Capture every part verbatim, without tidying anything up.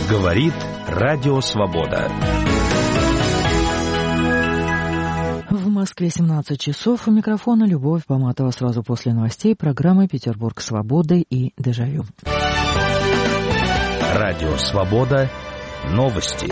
Говорит Радио Свобода. В Москве семнадцать часов. У микрофона Любовь Поматова. Сразу после новостей программы «Петербург свободы» и «Дежавю». Радио Свобода. Новости.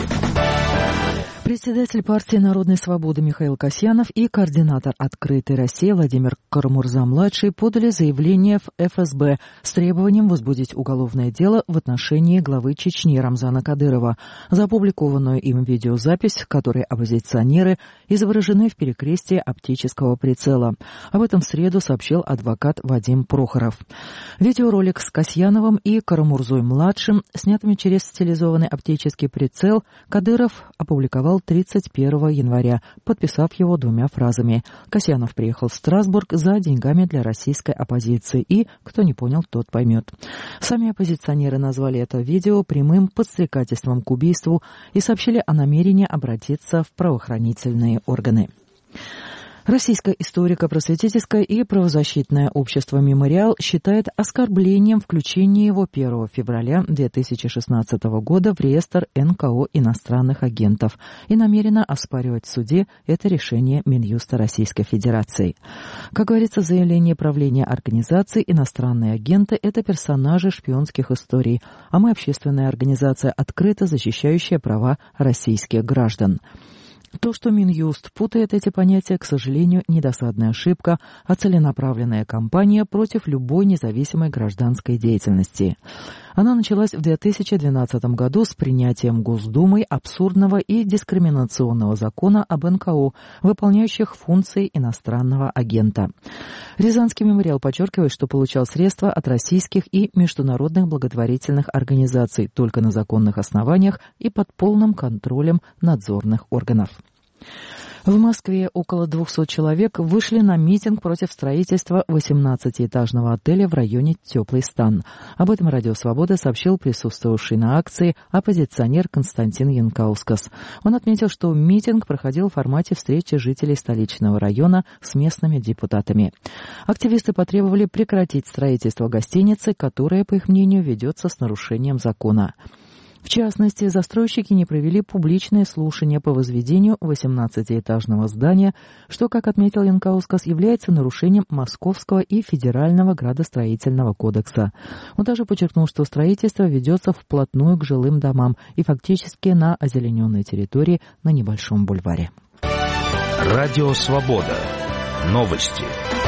Председатель партии «Народной свободы» Михаил Касьянов и координатор «Открытой России» Владимир Карамурза-младший подали заявление в эф эс бэ с требованием возбудить уголовное дело в отношении главы Чечни Рамзана Кадырова за опубликованную им видеозапись, в которой оппозиционеры изображены в перекрестии оптического прицела. Об этом в среду сообщил адвокат Вадим Прохоров. Видеоролик с Касьяновым и Карамурзой-младшим, снятыми через стилизованный оптический прицел, Кадыров опубликовал тридцать первого января, подписав его двумя фразами. Касьянов приехал в Страсбург за деньгами для российской оппозиции и, кто не понял, тот поймет. Сами оппозиционеры назвали это видео прямым подстрекательством к убийству и сообщили о намерении обратиться в правоохранительные органы. Российское историко-просветительское и правозащитное общество «Мемориал» считает оскорблением включение его первого февраля две тысячи шестнадцатого года в реестр эн ка о иностранных агентов и намерено оспаривать в суде это решение Минюста Российской Федерации. Как говорится в заявлении правления организации, иностранные агенты – это персонажи шпионских историй, а мы общественная организация, открыто защищающая права российских граждан. То, что Минюст путает эти понятия, к сожалению, недосадная ошибка, а целенаправленная кампания против любой независимой гражданской деятельности. Она началась в две тысячи двенадцатом году с принятием Госдумой абсурдного и дискриминационного закона об эн ка о, выполняющих функции иностранного агента. Рязанский мемориал подчеркивает, что получал средства от российских и международных благотворительных организаций только на законных основаниях и под полным контролем надзорных органов. В Москве около двухсот человек вышли на митинг против строительства восемнадцатиэтажного отеля в районе Теплый Стан. Об этом Радио Свобода сообщил присутствовавший на акции оппозиционер Константин Янкаускас. Он отметил, что митинг проходил в формате встречи жителей столичного района с местными депутатами. Активисты потребовали прекратить строительство гостиницы, которая, по их мнению, ведется с нарушением закона. В частности, застройщики не провели публичные слушания по возведению восемнадцатиэтажного здания, что, как отметил Янкаускас, является нарушением Московского и Федерального градостроительного кодекса. Он также подчеркнул, что строительство ведется вплотную к жилым домам и фактически на озелененной территории на небольшом бульваре. Радио Свобода. Новости.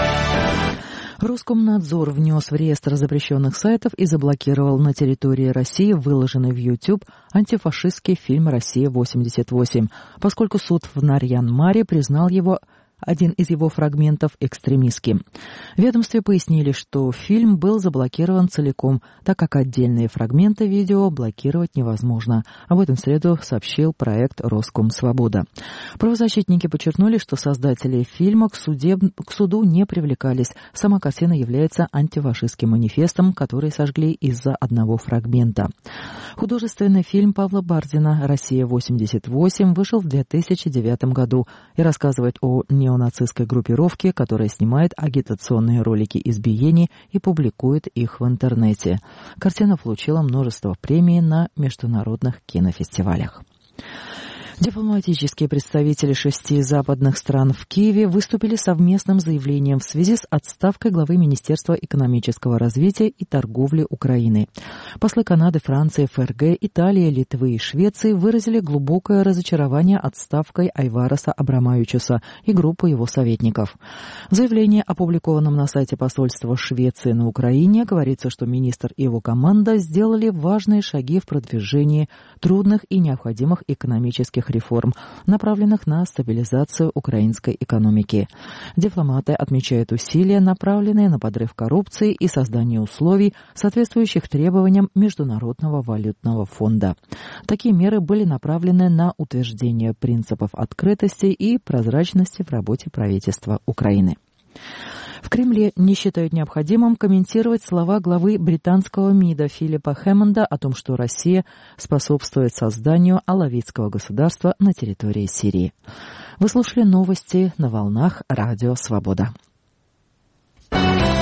Роскомнадзор внес в реестр запрещенных сайтов и заблокировал на территории России выложенный в YouTube антифашистский фильм «Россия-восемьдесят восемь», поскольку суд в Нарьян-Маре признал его один из его фрагментов экстремистским. В ведомстве пояснили, что фильм был заблокирован целиком, так как отдельные фрагменты видео блокировать невозможно. Об этом в среду сообщил проект «Роскомсвобода». Правозащитники подчеркнули, что создатели фильма к, суде, к суду не привлекались. Сама картина является антифашистским манифестом, который сожгли из-за одного фрагмента. Художественный фильм Павла Бардина «Россия-восемьдесят восемь» вышел в две тысячи девятом году и рассказывает о неонацистской группировке, которая снимает агитационные ролики избиений и публикует их в интернете. Картина получила множество премий на международных кинофестивалях. Дипломатические представители шести западных стран в Киеве выступили совместным заявлением в связи с отставкой главы Министерства экономического развития и торговли Украины. Послы Канады, Франции, эф эр гэ, Италии, Литвы и Швеции выразили глубокое разочарование отставкой Айвараса Абрамавичуса и группы его советников. В заявлении, опубликованном на сайте посольства Швеции на Украине, говорится, что министр и его команда сделали важные шаги в продвижении трудных и необходимых экономических реформ, направленных на стабилизацию украинской экономики. Дипломаты отмечают усилия, направленные на подрыв коррупции и создание условий, соответствующих требованиям Международного валютного фонда. Такие меры были направлены на утверждение принципов открытости и прозрачности в работе правительства Украины. В Кремле не считают необходимым комментировать слова главы британского МИДа Филиппа Хэммонда о том, что Россия способствует созданию алавитского государства на территории Сирии. Вы слушали новости на волнах Радио Свобода.